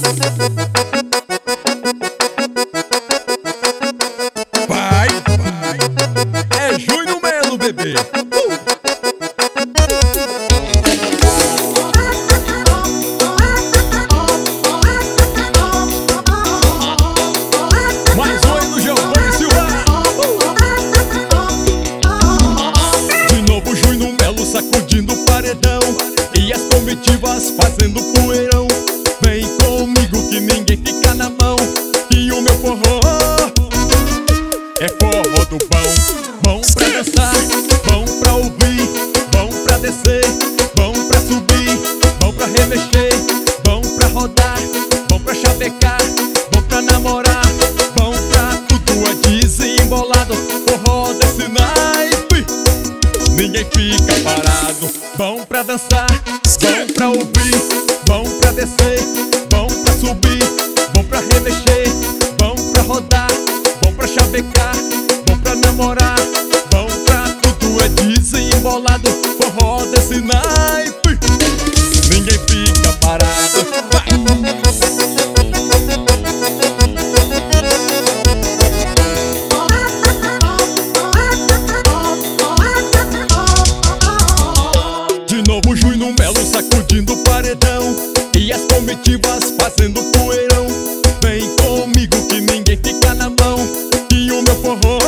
Vai, é Júnior Melo, bebê. Mais um aí do Giovanni Silva. De novo Júnior Melo sacudindo o paredão e as comitivas fazendo poeirão. Vem comigo que ninguém fica na mão, e o meu forró é forró do bom. Bom pra dançar, bom pra ouvir, bom pra descer, bom pra subir, bom pra remexer, bom pra rodar, bom pra chavecar, bom pra namorar, bom pra tudo é desembolado. Forró desse naipe, ninguém fica parado. Bom pra dançar, bom pra ouvir, bom pra descer, bom pra subir, bom pra remexer, bom pra rodar, bom pra chavecar, bom pra namorar, bom pra tudo é desembolado. Forró desse naipe, ninguém fica parado. Vai! De novo Júnior Melo sacudindo o paredão e as comitivas fazendo poeirão. Vem comigo que ninguém fica na mão, e o meu forró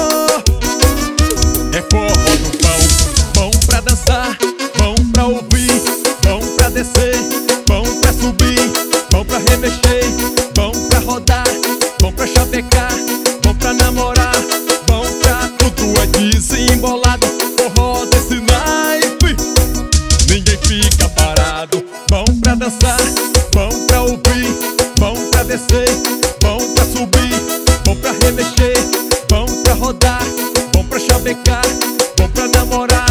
é forró do bom. Bom pra dançar, bom pra ouvir, bom pra descer, bom pra subir, bom pra remexer, bom pra rodar, bom pra chavecar, bom pra namorar, bom pra tudo é desembolado. Forró desse naipe, ninguém fica parado. Bom pra dançar, bom pra ouvir, bom pra descer, bom pra subir, bom pra remexer, bom pra rodar, bom pra chavecar, bom pra namorar,